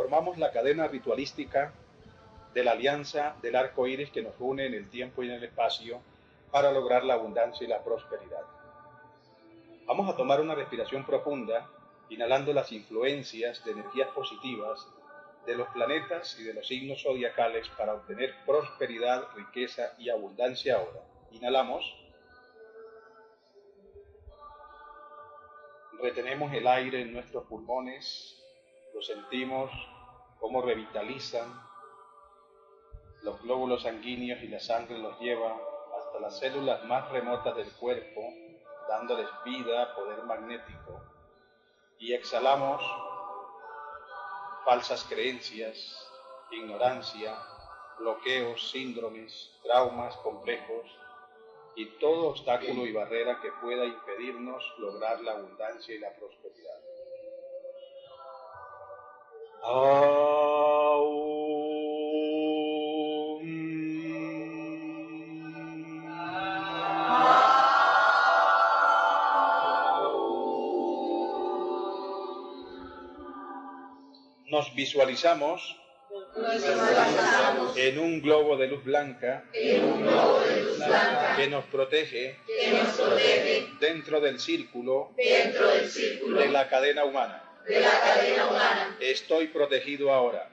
formamos la cadena ritualística de la alianza del arco iris que nos une en el tiempo y en el espacio para lograr la abundancia y la prosperidad. Vamos a tomar una respiración profunda, inhalando las influencias de energías positivas de los planetas y de los signos zodiacales para obtener prosperidad, riqueza y abundancia ahora. Inhalamos. Retenemos el aire en nuestros pulmones, lo sentimos cómo revitalizan los glóbulos sanguíneos y la sangre los lleva hasta las células más remotas del cuerpo, dándoles vida, poder magnético. Y exhalamos falsas creencias, ignorancia, bloqueos, síndromes, traumas, complejos y todo obstáculo y barrera que pueda impedirnos lograr la abundancia y la prosperidad. Nos visualizamos en un globo de luz blanca que nos protege dentro del círculo de la cadena humana. Estoy protegido ahora.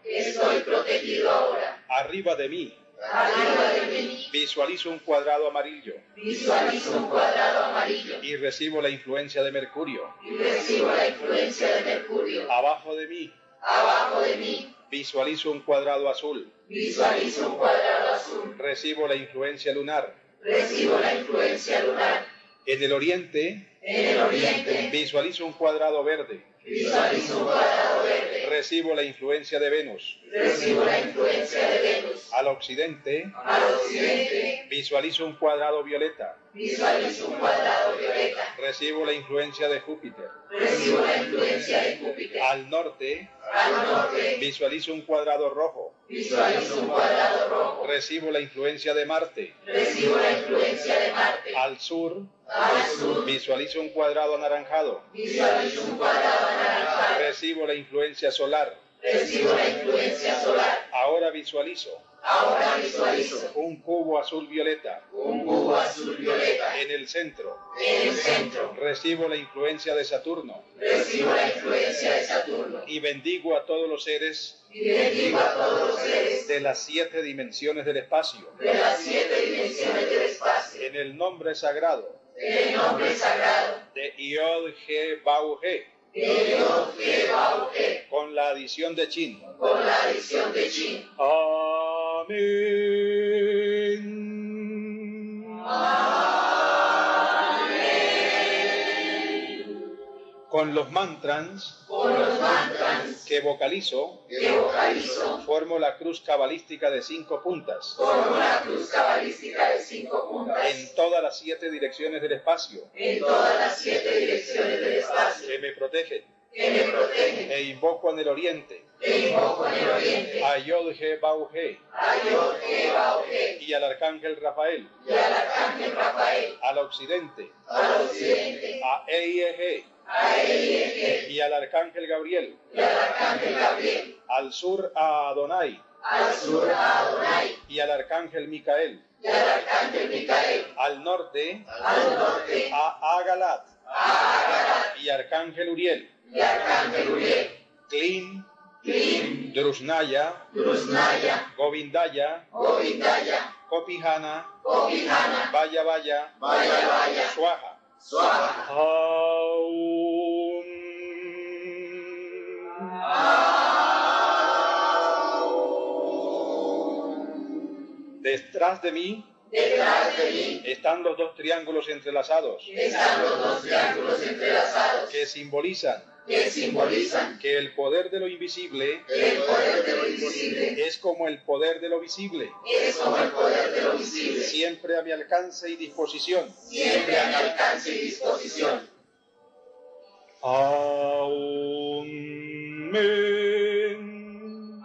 Arriba de mí. Visualizo un cuadrado amarillo. Y recibo la influencia de Mercurio. Abajo de mí. Visualizo un cuadrado azul. Recibo la influencia lunar. En el oriente. Visualizo un cuadrado verde. Recibo la influencia de Venus. Al occidente. Visualizo un cuadrado violeta. Recibo la influencia de Júpiter. Al norte. Visualizo un cuadrado rojo. Recibo la influencia de Marte. Al sur. Visualizo un cuadrado anaranjado. Recibo la influencia solar. Ahora visualizo un cubo azul violeta. En el centro. Recibo la influencia de Saturno. Y bendigo a todos los seres de las 7 dimensiones del espacio. En el nombre sagrado de Iod-He-Bau-He. Con la adición de Chin. Amén. Con los mantras que vocalizo, formo la cruz cabalística de 5 puntas. En todas las 7 direcciones del espacio. Que me protegen. E invoco en el oriente. A Yod-He-Bau-He. Y al arcángel Rafael. Al occidente. A Eie-He. Y al arcángel Gabriel. Al sur a Adonai. Y al arcángel Micael. Al norte a Agalat. Y arcángel Uriel. Klin, Drusnaya, Govindaya, Kopihana, Vaya, Swaha. Aum. Detrás de mí están los 2 triángulos entrelazados. Que simbolizan que el poder de lo invisible es como el poder de lo visible. Siempre a mi alcance y disposición. Amén.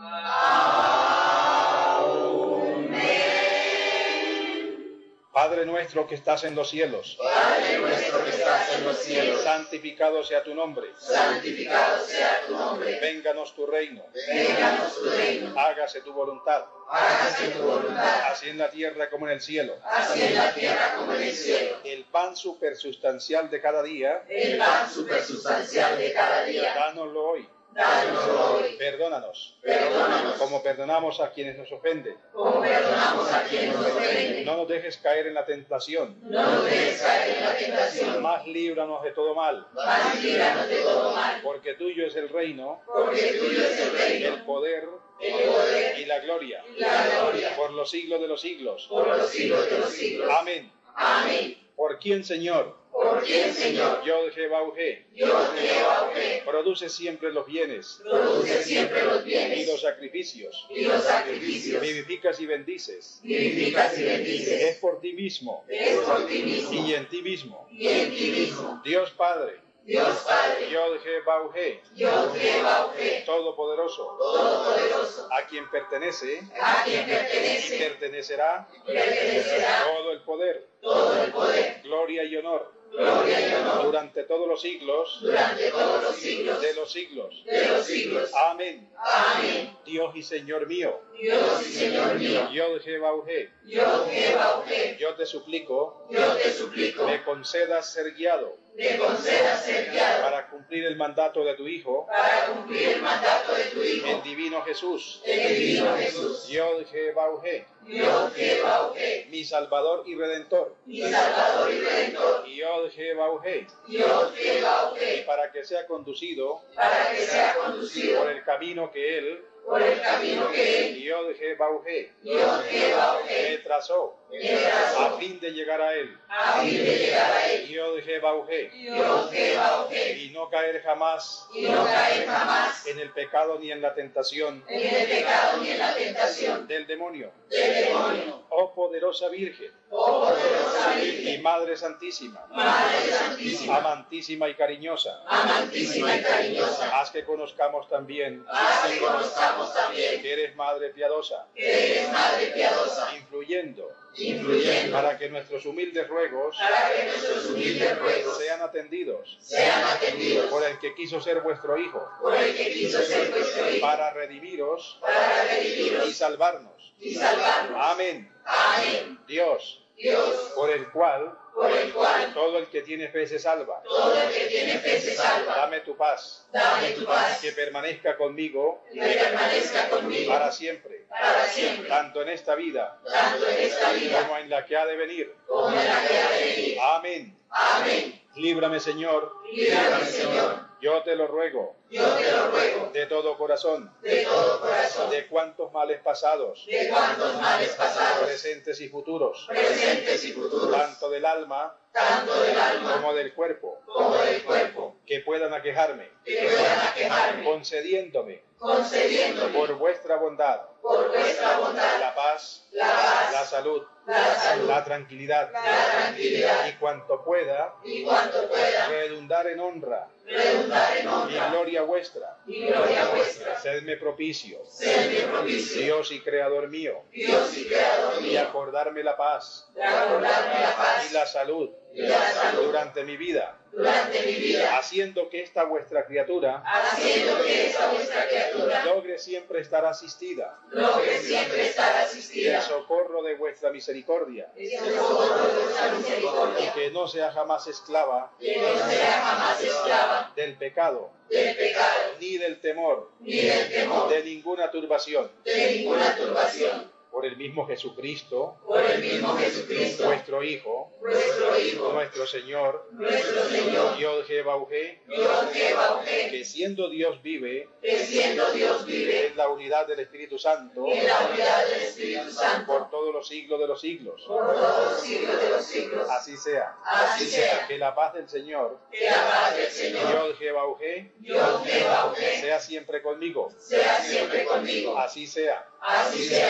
Padre nuestro que estás en los cielos, Padre nuestro que estás en los cielos, santificado sea tu nombre. santificado sea tu nombre. Vénganos tu reino. Vénganos tu reino. Hágase tu voluntad, Hágase tu voluntad, así en la tierra como en el cielo. así en la tierra como en el cielo. El pan supersustancial de cada día, El pan supersustancial de cada día, dánoslo hoy. dánoslo hoy. Perdónanos, Perdónanos, como perdonamos a quienes nos ofenden. como perdonamos a quienes nos ofenden. No nos dejes caer en la tentación, No nos dejes caer en la tentación, mas líbranos de todo mal. mas líbranos de todo mal. Porque tuyo es el reino, Porque tuyo es el reino, el poder el poder y la gloria, y la gloria, por los siglos de los siglos. por los siglos de los siglos. Amén. Amén. ¿Por quién, Señor? ¿Por quién, Señor? Yod He Vav He, Dios de Jehová, produce siempre los bienes produce siempre los y bienes los sacrificios. y los sacrificios. Vivificas y bendices. Vivificas y bendices. Es por ti mismo Es por ti mismo y en ti mismo. y en ti mismo. Dios Padre, Dios Padre, Yod He Vav He, Dios de Jehová, Todopoderoso, Todopoderoso, a quien pertenece a quien y pertenece, pertenecerá pertenecerá todo el poder, todo el poder, gloria y honor gloria y honor, durante todos los siglos durante todos los siglos de los siglos. de los siglos. Amén. Amén. Dios y Señor mío, Dios y Señor mío, Yod He Vav He, Dios de Jehová, yo te suplico, yo te suplico, me concedas ser guiado me concedas ser guiado para cumplir el mandato de tu Hijo, para cumplir el mandato de tu el Hijo, divino Jesús, el divino Jesús. Yod He Vav He, Dios de Jehová, mi Salvador y Redentor, mi Salvador y Redentor. Yod He Vav He, Dios de Jehová, y para que sea conducido para que sea conducido por el camino que Él, por el camino que Él, Yod He Vav He, Dios de Jehová, me trazó me trazó a fin de llegar a Él. a fin de llegar a Él. Yod He Vav He, Dios de Jehová, y no caer jamás y no caer jamás en el pecado ni en la tentación en el pecado ni en la tentación del demonio. del demonio. Oh poderosa Virgen Oh poderosa Virgen, y Madre Santísima, Madre Santísima, amantísima y cariñosa, amantísima y cariñosa, haz que conozcamos también haz que conozcamos también que eres Madre piadosa, que eres Madre piadosa, influyendo influyendo para que nuestros humildes ruegos para que nuestros humildes ruegos sean atendidos sean atendidos por el que quiso ser vuestro Hijo, por el que quiso ser vuestro Hijo, para redimiros para y redimirnos salvarnos. y salvarnos. Amén. Amén. Dios, Dios, por el cual por el cual todo el que tiene fe se salva. todo el que tiene fe se salva. Dame tu paz, Dame tu paz, que permanezca conmigo que permanezca conmigo para siempre, para siempre, tanto en esta vida tanto en esta vida como en la que ha de venir. como en la que ha de venir. Amén. Amén. Líbrame, Señor, Líbrame, Señor, yo te lo ruego, yo te lo ruego, de todo corazón, de todo corazón, de cuantos males pasados, de cuantos males pasados, presentes y futuros, presentes y futuros, tanto del alma tanto del alma como del cuerpo, como del cuerpo, que puedan aquejarme, que puedan aquejarme, concediéndome concediéndome por vuestra bondad por vuestra bondad la paz, la paz, la salud, la salud, la tranquilidad la tranquilidad y cuanto pueda y cuanto pueda redundar en honra redundar en y honra gloria vuestra. y gloria vuestra. Sedme propicio, Sedme propicio, Dios y Creador mío, Dios y Creador y mío, acordarme la paz de acordarme la y paz la salud y la salud durante mi vida, durante mi vida, haciendo que esta vuestra criatura haciendo que esta vuestra criatura logre siempre estar asistida logre siempre estar del asistida socorro de vuestra misericordia, en el socorro de vuestra y misericordia, que no sea jamás esclava que no sea jamás esclava del pecado, del pecado, ni del temor, ni del temor, de ninguna turbación. de ninguna turbación. Por el mismo Jesucristo, Por el mismo Jesucristo, vuestro Hijo, nuestro Hijo, nuestro Señor, nuestro Señor, Yod He Vav He, Dios de Jehová, que siendo Dios vive que siendo Dios vive en la unidad del Espíritu Santo en la unidad del Espíritu Santo por todos los siglos de los siglos. por todos los siglos de los siglos. Así sea. Así sea. Que la paz del Señor, Que la paz del Señor, Yod He Vav He, Dios de Jehová, sea siempre conmigo. sea siempre conmigo. Así sea. Así sea. Que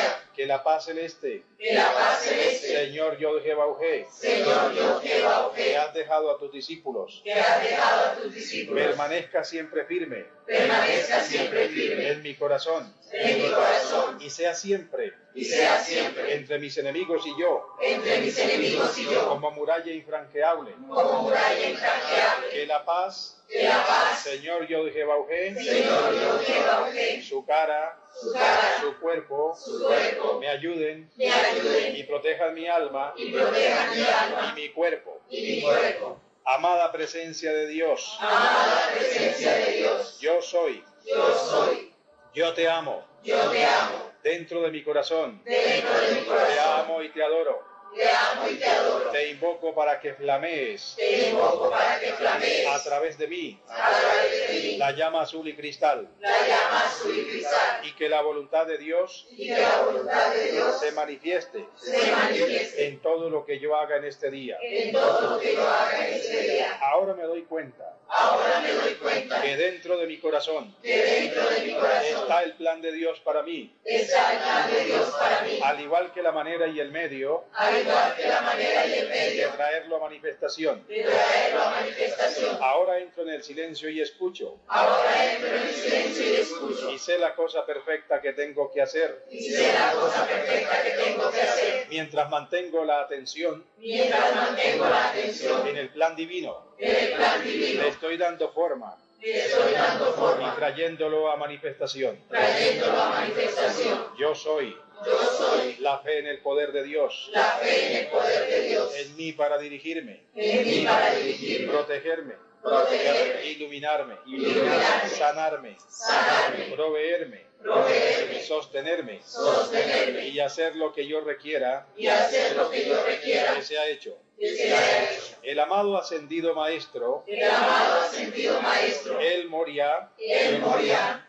la paz celeste, que la paz celeste, Señor Yod-Heh-Vau-Heh, Señor que Yod-Heh-Vau-Heh, has dejado a tus discípulos, que has dejado a tus discípulos, permanezca siempre firme permanezca siempre firme en mi corazón en mi corazón y sea siempre y sea siempre entre mis enemigos y yo, entre mis enemigos y yo, como muralla infranqueable. como muralla infranqueable, Que la paz, que la paz, Señor Yod-Heh-Vau-Heh, Señor Yod-Heh-Vau-Heh, su cara, su cara, su cuerpo, su cuerpo, me ayuden me ayuden y protejan mi alma y protejan mi alma y mi cuerpo. y mi cuerpo. Amada presencia de Dios, Amada presencia de Dios, yo soy, yo soy, yo te amo, yo te amo, dentro de mi corazón, dentro de mi te corazón, amo y te adoro, te amo y te adoro, te invoco para que flamees te invoco para que flamees a través de mí a través de mí la llama azul y cristal, la llama azul y cristal, y que la voluntad de Dios y que la voluntad de Dios se manifieste se manifieste en todo lo que yo haga en este día. en todo lo que yo haga en este día. Ahora me doy cuenta Ahora me doy cuenta que dentro de mi corazón que dentro de mi corazón está el plan de Dios para mí, está el plan de Dios para mí, al igual que la manera y el medio al igual que la manera y el de medio traerlo a manifestación. de traerlo a manifestación. Ahora entro en el silencio y escucho, Ahora entro en el silencio y escucho, y sé la cosa perfecta que tengo que hacer, y sé la cosa perfecta que tengo que hacer, mientras mantengo la atención mientras mantengo la atención en el plan divino. en el plan divino. Le estoy dando forma Le estoy dando y forma, trayéndolo a manifestación. trayéndolo a manifestación. Yo soy Yo soy la fe en el poder de Dios, la fe en el poder de Dios, en mí para dirigirme, en mí para dirigirme, protegerme, protegerme, iluminarme, iluminarme, sanarme, sanarme, proveerme, proveerme, sostenerme sostenerme y hacer lo que yo requiera y hacer lo que yo requiera que sea hecho. que sea hecho. El amado ascendido maestro, El amado ascendido maestro, El Moria, el Moria,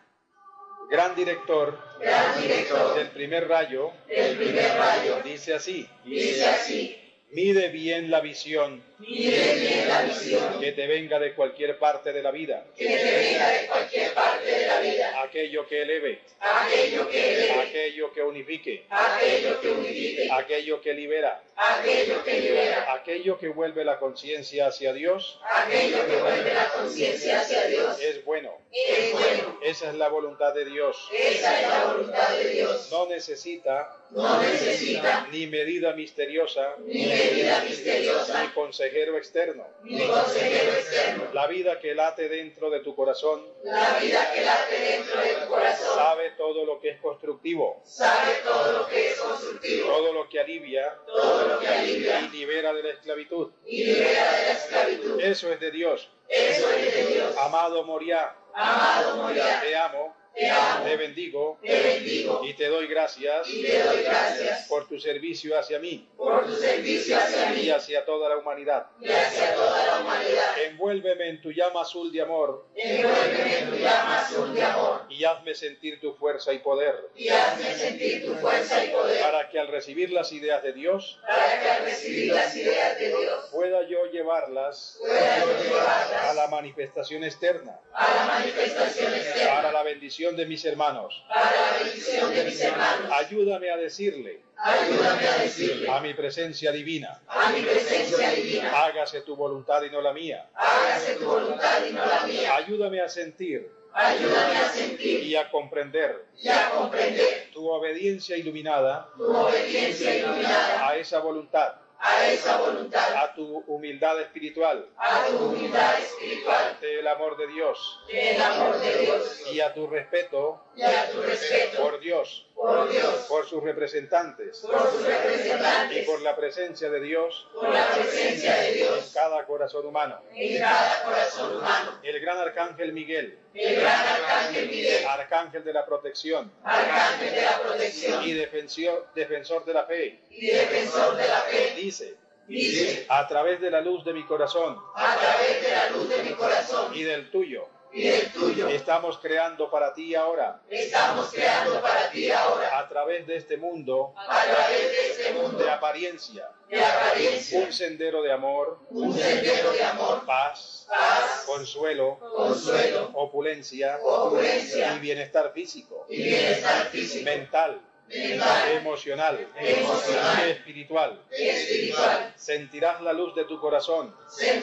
gran director gran director del primer rayo, del primer rayo, dice así: dice así: mide bien la visión mide bien la visión que te venga de cualquier parte de la vida, que te venga de cualquier parte de la vida, aquello que eleve, aquello que eleve, aquello que unifique, aquello que unifique, aquello que libera, aquello que libera, aquello que vuelve la conciencia hacia Dios. aquello que vuelve la conciencia hacia Dios. Es bueno. Es bueno. Esa es la voluntad de Dios. Esa es la voluntad de Dios. No necesita No necesita ni medida misteriosa, ni medida misteriosa, ni consejero externo. ni consejero externo. La vida que late dentro de tu corazón La vida que late dentro de tu corazón sabe todo lo que es constructivo, sabe todo lo que es constructivo, todo lo que alivia todo lo que alivia y libera de la esclavitud. y libera de la esclavitud. Eso es de Dios. Eso es de Dios. Amado Moria, Amado Moria, te amo, te amo, te bendigo te bendigo y te doy gracias y te doy gracias por tu servicio hacia mí por tu servicio hacia y mí hacia toda la humanidad. y hacia toda la humanidad. Envuélveme en tu llama azul de amor Envuélveme en tu llama azul de amor y hazme sentir tu fuerza y poder, y hazme sentir tu fuerza y poder para que al recibir las ideas de Dios para que al recibir las ideas de Dios pueda yo llevarlas pueda yo a llevarlas la manifestación externa, a la manifestación externa, para la bendición de mis hermanos. para la bendición de mis hermanos. Ayúdame a decirle Ayúdame a decirle a mi presencia divina: a mi presencia divina: hágase tu voluntad y no la mía. hágase tu voluntad y no la mía. Ayúdame a sentir Ayúdame a sentir y a comprender y a comprender tu obediencia iluminada tu obediencia iluminada a esa voluntad, a esa voluntad, a tu humildad espiritual, a tu humildad espiritual, ante el amor de Dios el amor de Dios y a tu respeto y a tu respeto por Dios, por Dios, por sus representantes por sus y representantes, por la presencia de Dios por la presencia de en Dios cada corazón humano. en cada corazón humano. El gran arcángel Miguel, El gran arcángel Miguel, arcángel de la protección arcángel de la protección y defensor de la fe, y defensor de la fe, dice: dice: a través de la luz de mi corazón a través de la luz de mi corazón y del tuyo, y del tuyo, estamos creando para ti ahora, estamos creando para ti ahora, a través de este mundo a través de este mundo de apariencia, de apariencia, un sendero de amor, un sendero de amor, paz, paz, consuelo, consuelo, opulencia opulencia y bienestar físico, y bienestar físico, mental emocional y espiritual. Sentirás la luz de tu corazón,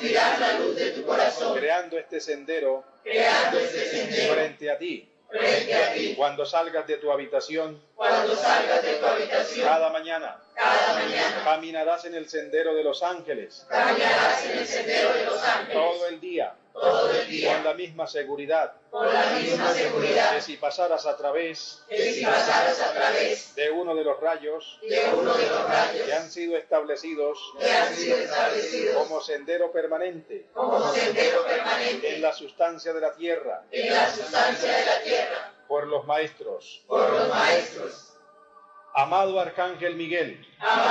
creando este sendero frente a ti. Cuando salgas de tu habitación, cada mañana, caminarás en el sendero de los ángeles, todo el día, con la misma seguridad, que si pasaras a través de uno de los rayos que han sido establecidos como sendero permanente en la sustancia de la tierra por los maestros. Amado Arcángel Miguel,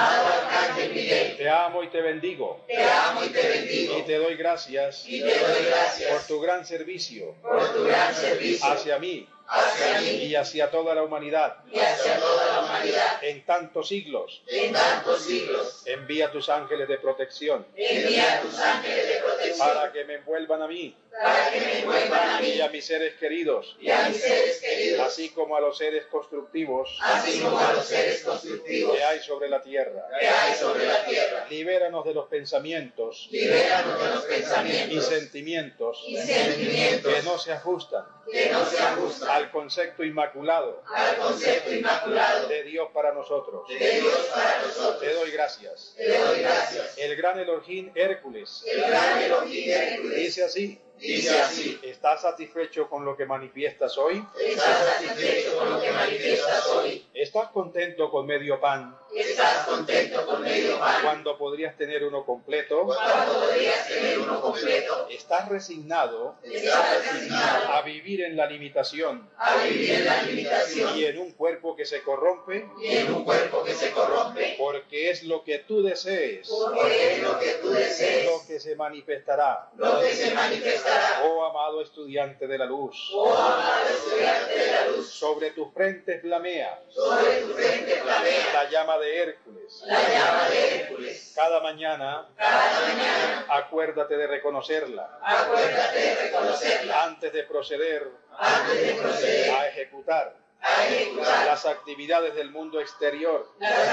te amo y te bendigo, y te doy gracias por tu gran servicio hacia mí y hacia toda la humanidad en tantos siglos. Envía tus ángeles de protección para que me envuelvan a mí y a mis seres queridos, así como a los seres constructivos que hay sobre la tierra. Libéranos de los pensamientos y sentimientos que no se ajustan al concepto inmaculado de Dios para nosotros. Te doy gracias. El gran Elohim Hércules dice así: ¿estás satisfecho con lo que manifiestas hoy? ¿Estás contento con medio pan? Cuando podrías tener uno completo. ¿Estás resignado a vivir en la limitación y en un cuerpo que se corrompe? Porque es lo que tú desees lo que se manifestará. Oh amado estudiante de la luz, sobre tu frente flamea la llama de Hércules. Cada mañana, acuérdate de reconocerla antes de proceder a ejecutar las actividades del mundo exterior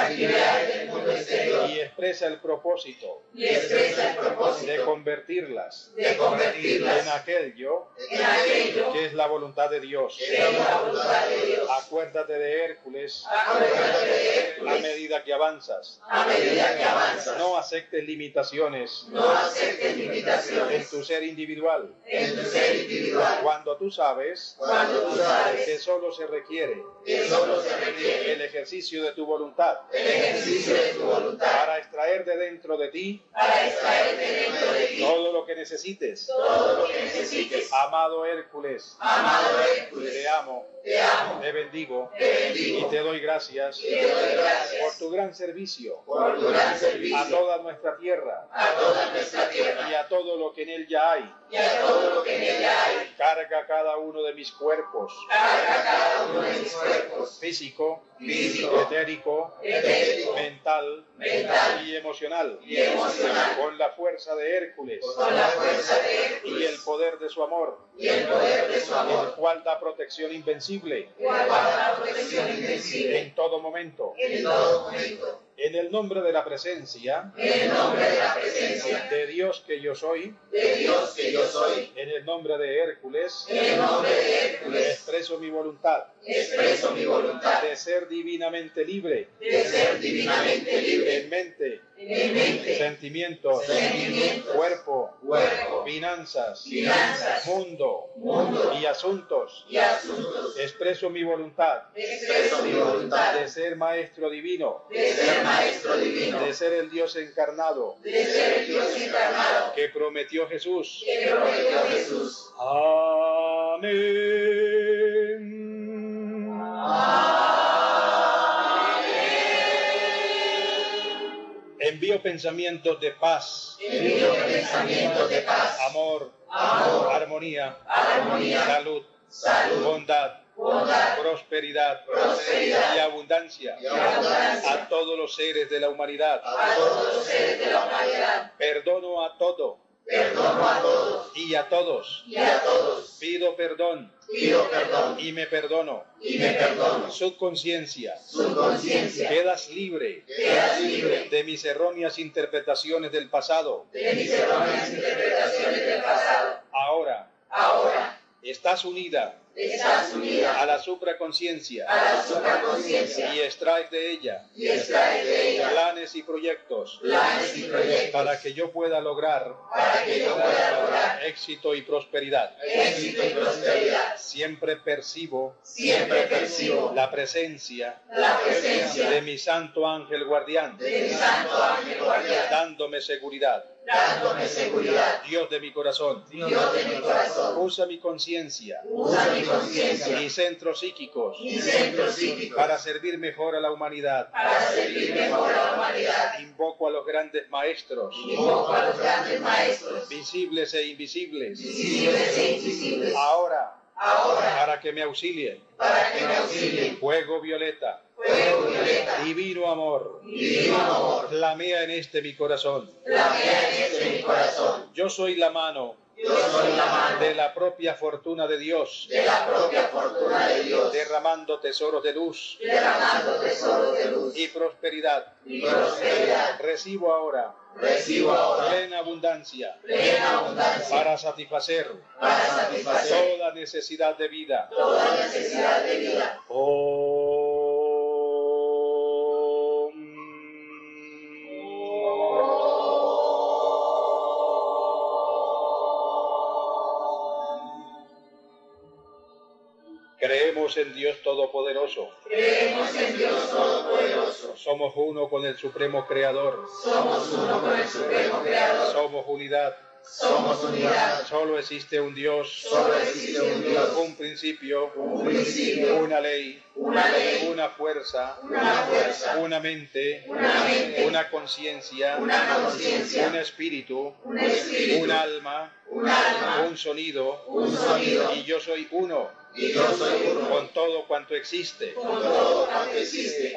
y expresa el propósito de convertirlas en aquello que es la voluntad de Dios. Acuérdate de Hércules a medida que avanzas. No aceptes limitaciones en tu ser individual. Cuando tú sabes que solo se requiere el ejercicio de tu voluntad para extraer de dentro de ti todo lo que necesites. Amado Hércules, te amo, te bendigo y te doy gracias por tu gran servicio a toda nuestra tierra y a todo lo que en él ya hay. Carga cada uno de mis cuerpos, físico, etérico, mental y emocional, con la fuerza de Hércules y el poder de su amor, el cual da protección invencible en todo momento. En el nombre de la presencia de Dios que yo soy, en el nombre de Hércules, expreso mi voluntad de ser divinamente libre en mente, sentimientos, cuerpo, finanzas, mundo y asuntos. Expreso mi voluntad de ser maestro divino, de ser el Dios encarnado que prometió Jesús. Amén. Envío pensamientos de paz, amor, armonía, salud, bondad, prosperidad y abundancia a todos los seres de la humanidad. Perdono a todo perdono a todos, y a todos y a todos pido perdón pido perdón, y me perdono. y me perdono. Su conciencia, Su conciencia, quedas libre quedas libre de mis erróneas interpretaciones del pasado. de mis erróneas interpretaciones del pasado. Ahora Ahora estás unida estás unida a la supraconciencia a la supraconciencia y extraes de ella y extraes de ella planes y proyectos planes y proyectos para que yo pueda lograr para que yo pueda lograr éxito y prosperidad. éxito y prosperidad. Siempre percibo Siempre percibo la presencia la presencia de mi santo ángel guardián, de mi santo ángel guardián, dándome seguridad. dándome seguridad. Dios de mi corazón, Dios de mi corazón, usa mi conciencia usa mi conciencia y centros psíquicos y centros psíquicos para servir mejor a la humanidad. para servir mejor a la humanidad. Invoco a los grandes maestros, Invoco a los grandes maestros, visibles e invisibles, visibles e invisibles, ahora ahora para que me auxilien. para que me auxilien. Fuego violeta, Fuego violeta, divino amor, divino amor, flamea en este mi corazón. flamea en este mi corazón. Yo soy la mano Yo soy la mano de la propia fortuna de Dios, de la propia fortuna de Dios, derramando tesoros de luz derramando tesoros de luz y prosperidad. y prosperidad. Recibo ahora Recibo ahora plena abundancia plena abundancia para satisfacer para satisfacer toda necesidad de vida. toda necesidad de vida. Creemos en Dios Todopoderoso. Creemos en Dios Todopoderoso. Somos uno con el Supremo Creador. Somos uno con el Supremo Creador. Somos unidad. Somos unidad. Solo existe un Dios, Solo existe un Dios, un principio, un principio, una ley, una ley, una fuerza, una fuerza, una mente, una conciencia, una conciencia, un espíritu, un espíritu, un alma, un sonido, un sonido, y yo soy uno y yo soy uno con todo cuanto existe. con todo cuanto existe.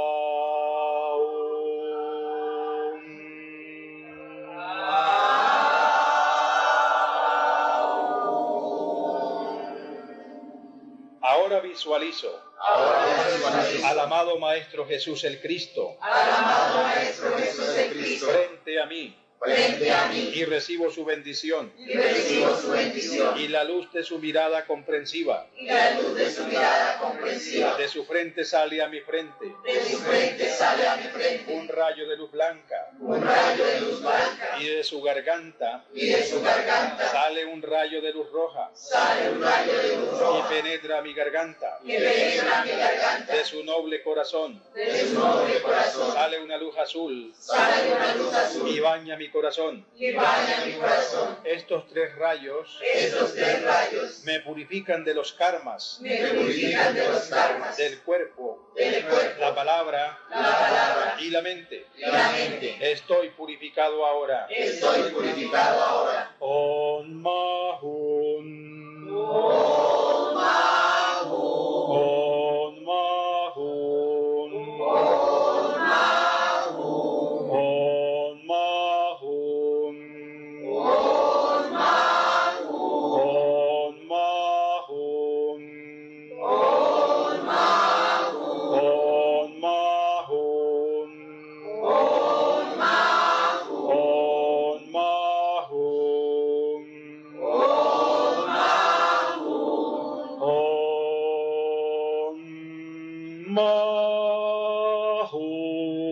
Ahora visualizo Ahora visualizo al amado Maestro Jesús el Cristo al amado Maestro Jesús el Cristo frente a mí frente a mí y recibo su bendición y recibo su bendición y la luz de su mirada comprensiva. y la luz de su mirada comprensiva. De su frente sale a mi frente De su frente sale a mi frente un rayo de luz blanca un rayo de luz blanca y de su garganta y de su garganta sale un rayo de luz roja sale un rayo de luz y roja penetra mi garganta. que penetra mi garganta. De su noble corazón De su noble corazón sale una luz azul sale una luz azul y baña mi corazón. que baña mi corazón. Estos tres rayos Estos tres rayos me purifican de los karmas, me purifican de los karmas del cuerpo, del cuerpo, la palabra la palabra y la mente. y la mente. Estoy purificado ahora. Estoy purificado ahora. Om Mahun. Om Mahun. Om Mahun. Om Mahun. Om Mahun. Om Mahun. Om Mahun. Om Mahun. Om Mahun. Om Mahun. Om Mahun. Om Mahun. Om Mahun.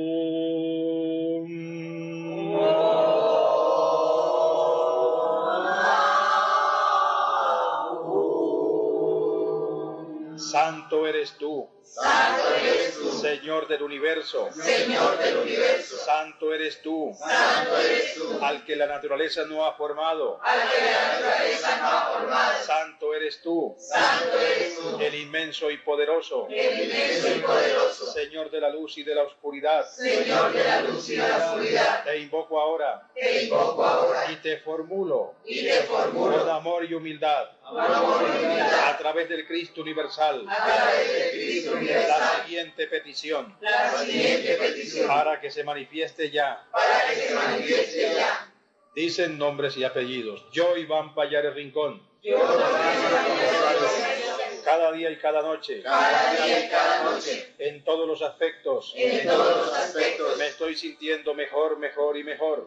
Santo eres tú, Santo eres tú, Señor del universo. Señor del universo. Santo eres tú, Santo eres tú, al que la naturaleza no ha formado. al que la naturaleza no ha formado. Santo eres tú, Santo eres tú, el inmenso y poderoso, el inmenso y poderoso, Señor de la luz y de la oscuridad. Señor de la luz y de la oscuridad. Te invoco ahora Te invoco ahora y te formulo y te formulo con amor y humildad con amor y humildad a través del Cristo universal a través de Cristo la universal siguiente petición la siguiente petición para que se manifieste ya para que se manifieste ya Dicen nombres y apellidos. Yo, Iván Pallares Rincón, Yo, cada día y cada noche, en todos los aspectos, me estoy sintiendo mejor, mejor y mejor.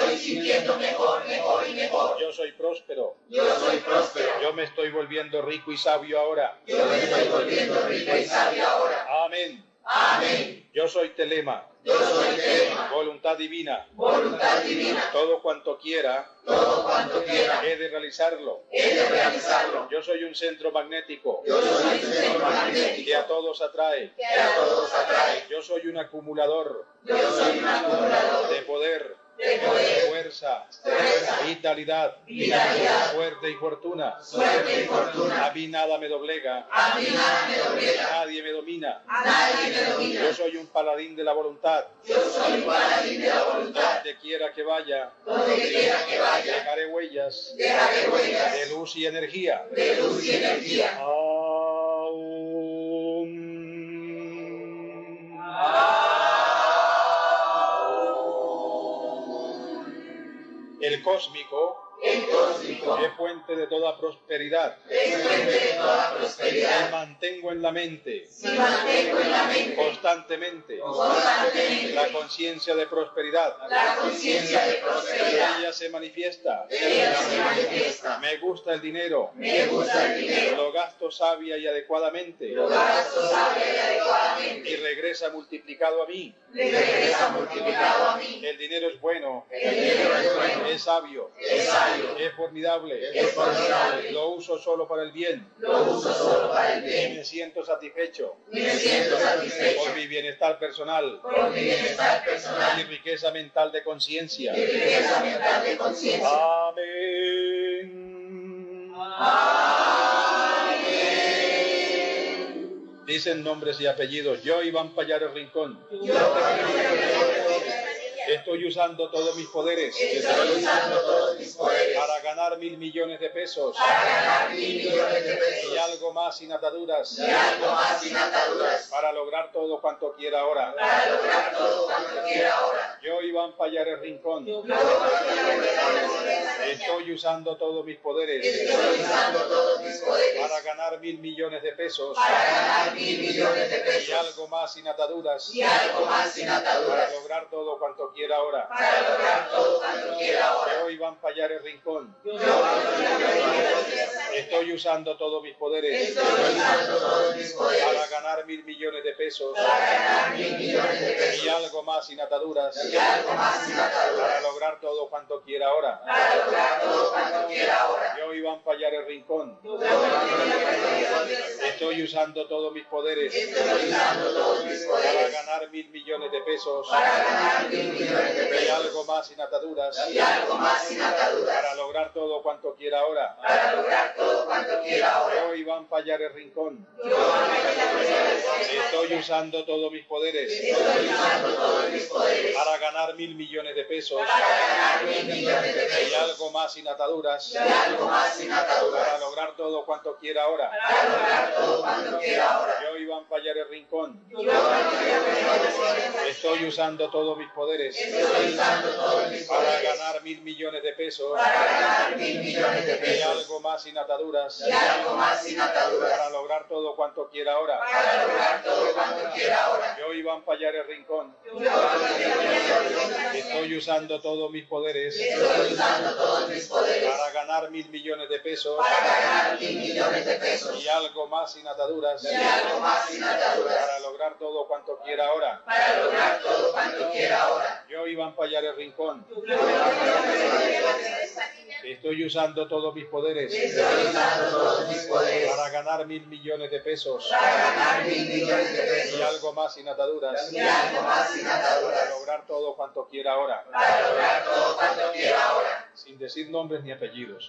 Yo soy próspero. Yo me estoy volviendo rico y sabio ahora. Amén. Yo soy telema. Voluntad divina. Todo cuanto quiera, he de realizarlo. Yo soy un centro magnético que a todos atrae. Yo soy un acumulador de poder, fuerza, vitalidad, suerte y fortuna. A mí nada me doblega. Nadie me domina. Yo soy un paladín de la voluntad. Donde quiera que vaya, dejaré huellas de luz y energía. El cósmico es fuente de toda prosperidad. Me mantengo en la mente constantemente la conciencia de prosperidad. Ella se manifiesta. Me gusta el dinero. Lo gasto sabia y adecuadamente. Y regresa multiplicado a mí. El dinero es bueno. Es sabio. Es formidable. Lo uso solo para el bien. Y me siento satisfecho por mi bienestar personal y riqueza mental de conciencia. Amén. Dicen nombres y apellidos. Yo, Iván Pallares Rincón, estoy usando todos mis poderes para ganar 1.000 millones de pesos y algo más sin ataduras, para lograr todo cuanto quiera ahora. Yo, Iván Pallares Rincón, estoy usando todos mis poderes para ganar 1.000 millones de pesos y algo más sin ataduras, para lograr todo cuanto quiera ahora. Yo, Iván Pallares Rincón, estoy usando todos mis poderes para ganar 1.000 millones de pesos y algo más sin ataduras, para lograr todo cuanto quiera ahora. Yo, Iván Pallares Rincón, estoy usando todos mis poderes para ganar 1.000 millones de pesos y algo más sin ataduras, para lograr todo cuanto quiera ahora. Yo, Iván Pallares Rincón, estoy usando todos mis poderes para ganar 1.000 millones de pesos y algo más sin ataduras, para lograr todo cuanto quiera ahora. Yo, Iván Pallares Rincón, estoy usando todos mis poderes para ganar 1.000 millones de pesos y algo más sin ataduras, para lograr todo cuanto quiera ahora. Yo, Iván Pallares Rincón, estoy usando todos mis poderes para ganar 1.000 millones de pesos y algo más sin ataduras, para lograr todo cuanto quiera ahora. Yo, Iván Pallares Rincón, estoy usando todos mis poderes para ganar 1.000 millones de pesos y algo más sin ataduras, para lograr todo cuanto quiera ahora. Sin decir nombres ni apellidos.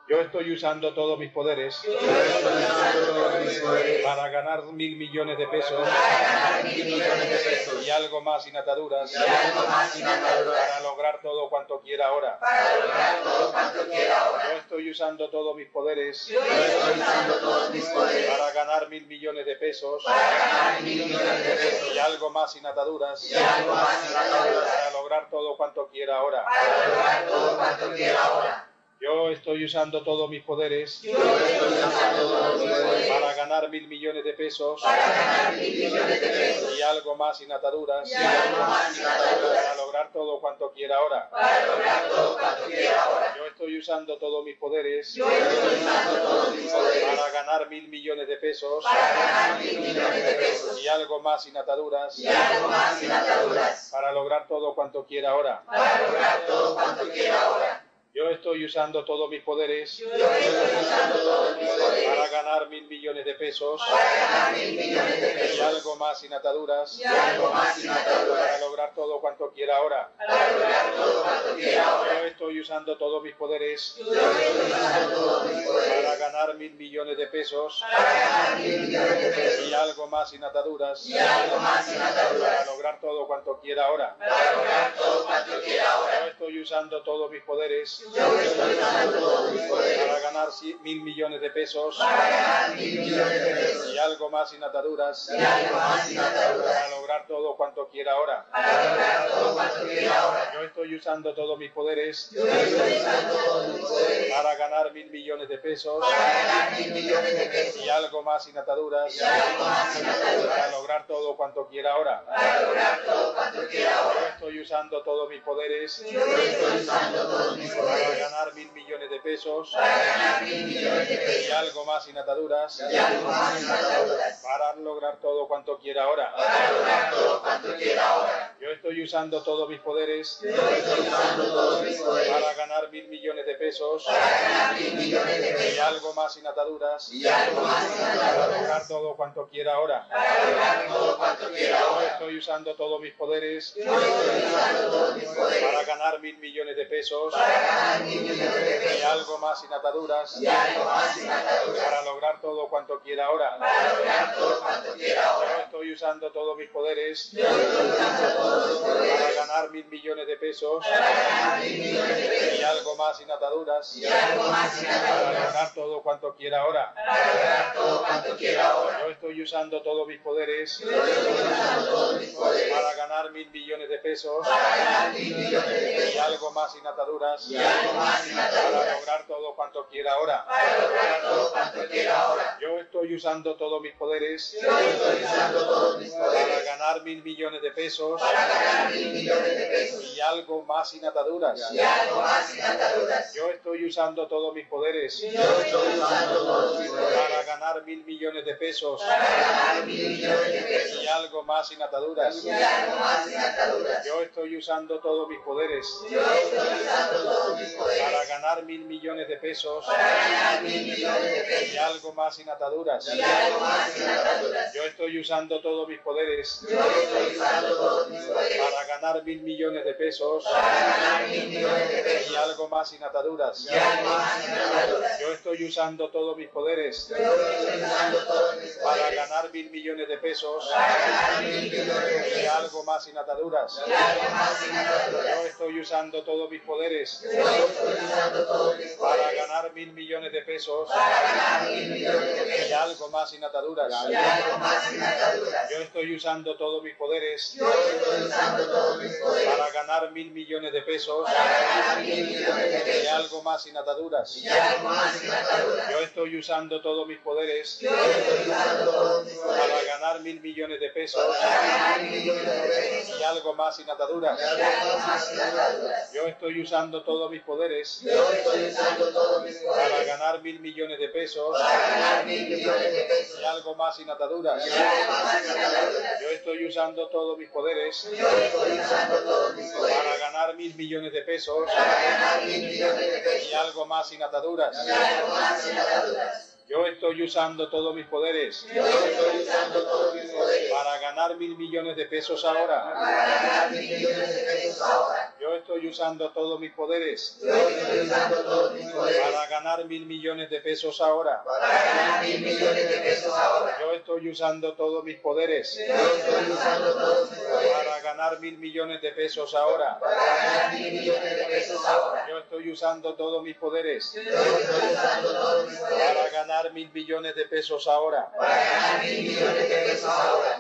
Yo estoy usando todos mis poderes Yo estoy usando todos mis poderes para ganar 1.000 millones de pesos para ganar 1.000 millones de pesos y algo más sin ataduras y algo más sin ataduras para lograr todo cuanto quiera ahora. para lograr todo cuanto quiera ahora. Yo estoy usando todos mis poderes Yo estoy usando todos mis poderes para ganar 1.000 millones de pesos para ganar 1.000 millones de pesos y algo más sin ataduras y algo más sin ataduras para lograr todo cuanto quiera ahora. para lograr todo cuanto quiera ahora. Yo estoy usando todos mis poderes Yo estoy usando todos mis poderes para ganar 1.000 millones de pesos para ganar 1.000 millones de pesos y algo más sin ataduras y algo más sin ataduras para lograr todo cuanto quiera ahora. para lograr todo cuanto quiera ahora. Yo estoy usando todos mis poderes Yo estoy usando todos mis poderes para ganar 1.000 millones de pesos para ganar 1.000 millones de pesos y algo más sin ataduras y algo más sin ataduras para lograr todo cuanto quiera ahora. para lograr todo cuanto quiera ahora. Yo estoy usando todos mis poderes Yo estoy usando todos mis poderes para ganar 1.000 millones de pesos para ganar 1.000 millones de y pesos algo más sin ataduras y algo más sin para ataduras lograr todo cuanto quiera ahora. para lograr todo cuanto quiera ahora. Yo estoy usando todos mis poderes Yo estoy usando todos mis poderes para ganar 1.000 millones de pesos para ganar 1.000 millones de pesos y algo más sin ataduras y algo más sin para ataduras lograr todo cuanto quiera ahora. para lograr todo cuanto quiera ahora. Yo estoy usando todos mis poderes Yo estoy usando todos mis poderes para ganar 1.000 millones de pesos para ganar 1.000 millones de pesos y algo más sin ataduras y algo más sin ataduras para lograr todo cuanto quiera ahora. para lograr todo cuanto quiera ahora. Yo estoy usando todos mis poderes Yo estoy usando todos mis poderes para ganar 1.000 millones de pesos para ganar 1.000 millones de pesos y algo más sin ataduras y algo más sin para ataduras lograr todo cuanto quiera ahora. para lograr todo cuanto quiera Yo ahora. estoy usando todos mis poderes Yo estoy usando todos mis para poderes ganar 1.000 millones de pesos para ganar 1.000 millones de y pesos algo más sin ataduras y algo más sin ataduras para lograr todo cuanto quiera ahora. para lograr todo cuanto quiera ahora. Yo estoy usando todos mis poderes Yo estoy usando todos mis poderes para ganar 1.000 millones de pesos para ganar 1.000 millones de y pesos algo más sin ataduras y algo más sin para ataduras lograr todo cuanto quiera ahora. para lograr todo cuanto quiera Yo ahora. estoy usando todos mis poderes Yo estoy usando todos mis poderes para ganar 1.000 millones de pesos para ganar 1.000 millones de y pesos algo más sin ataduras y algo más sin ataduras para lograr todo cuanto quiera ahora. para lograr todo cuanto quiera Yo ahora. estoy usando todos mis poderes Yo estoy usando todos mis para poderes ganar 1.000 millones de pesos para ganar 1.000 millones de y pesos algo más sin ataduras y algo más sin para ataduras lograr todo cuanto quiera ahora. para lograr todo cuanto quiera ahora. Yo estoy usando todos mis poderes Yo estoy usando todos mis poderes para ganar 1.000 millones de pesos para ganar 1.000 millones de y pesos algo más sin ataduras y algo más sin para ataduras lograr todo cuanto quiera ahora. para lograr todo cuanto quiera ahora. Yo estoy usando todos mis poderes Yo estoy usando todos mis para poderes ganar 1.000 millones de pesos para ganar 1.000 millones de pesos y algo más sin ataduras. y algo más sin ataduras. Yo estoy usando todos mis poderes Yo estoy usando todos mis para poderes ganar 1.000 millones de pesos para ganar 1.000 millones de pesos y algo más sin ataduras. y algo más sin ataduras. Yo estoy usando todos mis poderes Yo estoy usando todos mis para poderes ganar 1.000 millones de pesos para ganar 1.000 millones de y pesos algo más sin ataduras. y algo más sin ataduras. Yo estoy usando todos mis poderes Yo estoy usando todos mis poderes para ganar 1.000 millones de pesos para ganar 1.000 millones de y pesos algo más sin ataduras. y algo más sin ataduras. Yo estoy usando todos mis poderes Yo estoy usando todos mis para poderes ganar 1.000 millones de pesos para ganar 1.000 millones de y pesos algo más sin ataduras. y algo más sin Yo ataduras. estoy usando todos mis poderes Yo estoy usando todos mis para poderes ganar 1.000 millones de pesos para ganar 1.000 millones de y pesos algo más sin ataduras. y algo más sin ataduras. Yo estoy usando todos mis poderes Yo estoy usando todos mis poderes para ganar 1.000 millones de pesos para ganar 1.000 millones de y pesos algo más sin ataduras. y algo más sin ataduras. Yo estoy usando todos mis poderes Yo estoy usando todos mis para poderes ganar 1.000 millones de pesos para ganar 1.000 millones de pesos y algo más sin ataduras. y algo más sin ataduras. Yo estoy usando todos mis poderes Yo estoy usando todos mis para poderes ganar 1.000 millones de pesos para ganar 1.000 millones de pesos y algo más sin ataduras. y algo más sin ataduras. Yo estoy usando todos mis poderes Yo estoy usando todos mis para poderes ganar 1.000 millones de pesos para ganar 1.000 millones de y pesos algo más sin ataduras. y algo más sin ataduras. Yo estoy usando todos mis poderes Yo estoy usando todos mis poderes para ganar 1.000 millones de pesos ahora. para ganar 1.000 millones de pesos ahora. Yo Yo estoy usando todos mis poderes Yo estoy usando todos mis poderes para ganar 1.000 millones de pesos ahora. para ganar 1.000 millones de pesos ahora. Yo estoy usando todos mis poderes Yo estoy usando todos mis poderes para ganar 1.000 millones de pesos ahora. para ganar 1.000 millones de pesos ahora. Yo estoy usando todos mis poderes Yo estoy usando todos mis para poderes ganar 1.000 millones de pesos ahora. para ganar 1.000 millones de pesos ahora.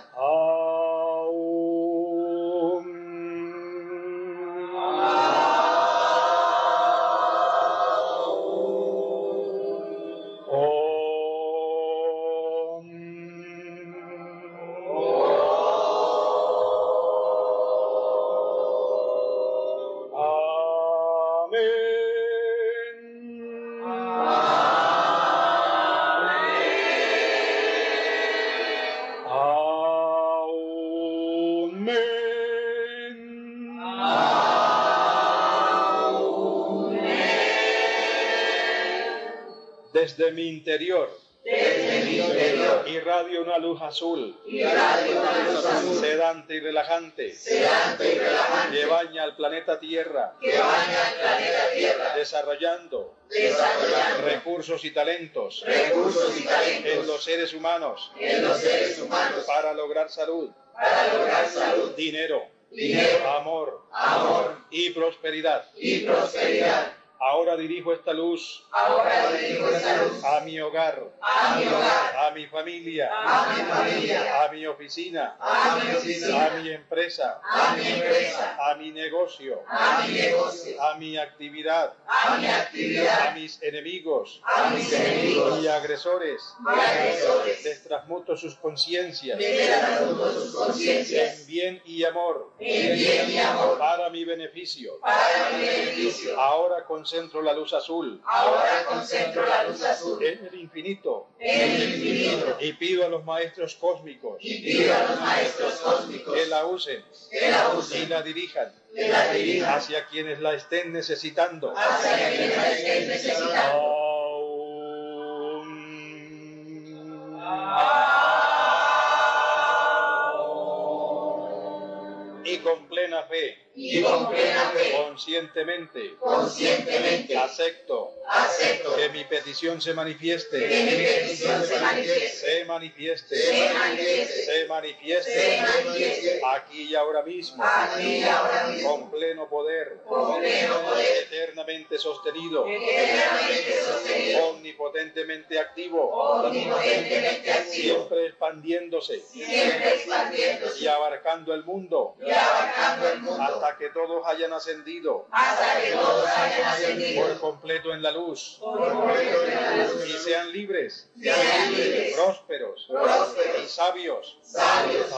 Desde mi interior Desde mi interior irradia una luz azul, irradia una luz azul, sedante y relajante, sedante y relajante, que baña al planeta Tierra, que baña el planeta Tierra, desarrollando desarrollando recursos y talentos recursos y en talentos los seres humanos en los seres humanos para lograr salud, para lograr salud, dinero, dinero, amor amor y prosperidad. y prosperidad. Ahora dirijo esta luz Ahora dirijo esta luz a mi hogar, a mi hogar, a mi familia, a mi familia, a mi oficina, a mi oficina, a mi empresa, a mi empresa, a mi negocio, a mi negocio, a mi actividad, a mi a actividad, mis enemigos a mis enemigos y agresores. y agresores. Les transmuto sus conciencias Me transmuto sus conciencias en bien y amor en bien y amor para mi beneficio. para mi beneficio. Ahora concentro la luz azul Ahora concentro la luz azul en el infinito en el infinito y pido a los maestros cósmicos y pido a los maestros cósmicos que la usen que la y usen, la dirijan que la dirijan hacia quienes la estén necesitando. hacia quienes la estén necesitando. Y con plena fe, Y con plena fe, conscientemente, conscientemente, acepto acepto que mi petición se que manifieste, mi petición se manifieste, se manifieste, se manifieste, se se manifieste manifieste, aquí y ahora mismo, aquí y ahora mismo, con pleno poder, con pleno poder, eternamente sostenido, eternamente sostenido, omnipotentemente activo, omnipotentemente activo, siempre expandiéndose siempre expandiéndose y abarcando el mundo y abarcando el mundo, hasta que todos hayan ascendido hasta que todos hayan ascendido por completo en la luz por completo en la luz, y sean libres, sean libres, prósperos prósperos, y sabios. sabios.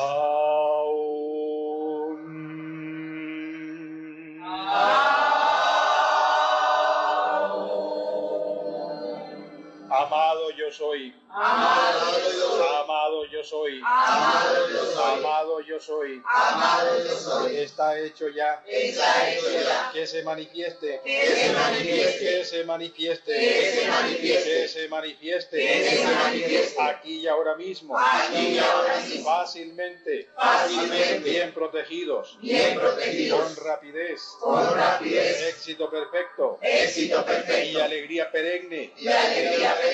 Amado yo soy, Amado yo soy, amado yo soy, amado yo soy, amado yo soy, amado yo soy, está hecho ya, está hecho ya, que se manifieste, que se manifieste, que se manifieste, que se manifieste, que se manifieste, que se manifieste, aquí y ahora mismo, aquí y ahora mismo, fácilmente, fácilmente, bien protegidos, bien protegidos, con rapidez, con rapidez, éxito perfecto éxito y perfecto alegría perenne. y alegría perenne.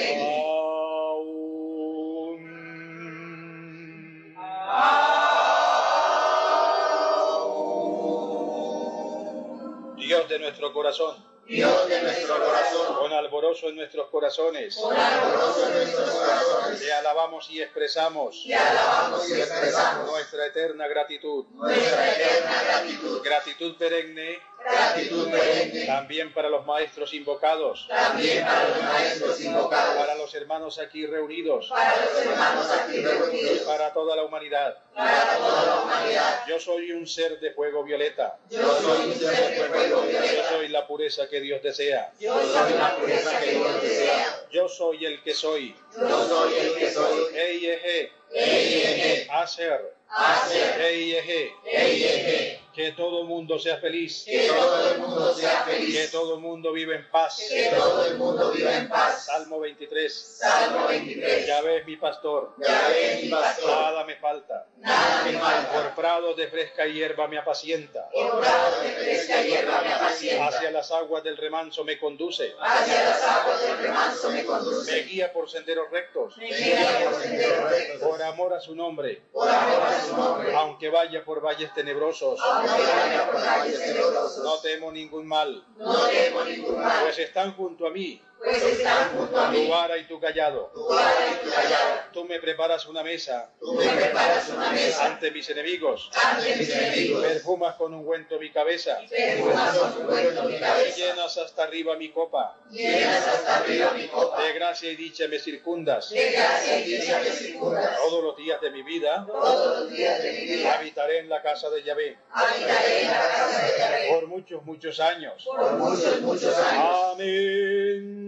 Dios de nuestro corazón, Dios de nuestro corazón, con alborozo en nuestros corazones, con alborozo en nuestros corazones, te alabamos y expresamos te alabamos y expresamos nuestra eterna gratitud, nuestra eterna gratitud, gratitud perenne gratitud perenne, también para los maestros invocados, también para los maestros invocados, para los hermanos aquí reunidos, para los hermanos aquí y reunidos, para toda la humanidad. para toda la humanidad. Yo soy un ser de fuego violeta, Yo soy un ser de fuego yo violeta, soy la pureza que Dios desea, yo soy la pureza que Dios desea, yo soy el que soy, yo soy el que soy, Eyeje, Eyeje, Hacer, Hacer, Eyeje, Eyeje, que todo mundo sea feliz, que todo el mundo sea que feliz, todo mundo vive en paz. que todo el mundo viva en paz. Salmo 23, Salmo 23. ya ves mi pastor, Ya ves mi pastor, nada me falta, nada me falta. Por prados de fresca hierba me apacienta. Por prados de fresca hierba me apacienta. Hacia las aguas del remanso me conduce. Hacia las aguas del remanso me conduce. Me guía por senderos rectos. Me guía por senderos rectos. Por amor a su nombre. Por amor a su nombre. Aunque vaya por valles tenebrosos. Aunque vaya por valles tenebrosos. No temo ningún mal. No temo ningún mal. Pues están junto a mí. Pues están junto a Tu mí. vara y tu callado. Tu vara y tu callado. Tú me preparas una mesa Tú me preparas una mesa ante mis enemigos. ante mis enemigos. Perfumas con ungüento mi cabeza. Perfumas con ungüento mi cabeza. Llenas hasta arriba mi copa. Llenas hasta arriba mi copa. De gracia y dicha me circundas. De gracia y dicha me circundas. Todos los días de mi vida Todos los días de mi vida habitaré en la casa de Yahvé. habitaré en la casa de Yahvé Por muchos, muchos años. por muchos, muchos años. Amén.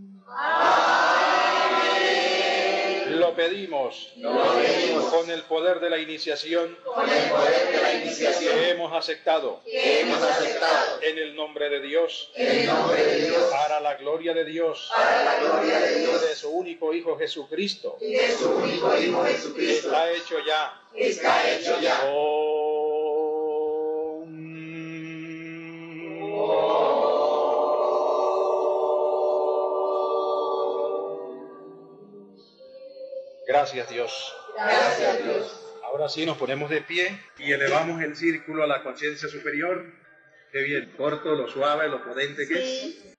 Lo pedimos con el poder de la iniciación Con el poder de la iniciación que hemos aceptado que hemos aceptado en el nombre de Dios, en el nombre de Dios, para la gloria de Dios, para la gloria de y Dios de su único Hijo Jesucristo. y de su único Hijo Jesucristo. Está hecho ya. Está hecho ya. Gracias, Dios. Gracias Dios. Ahora sí nos ponemos de pie y elevamos el círculo a la conciencia superior. Qué bien, corto, lo suave, lo potente que es.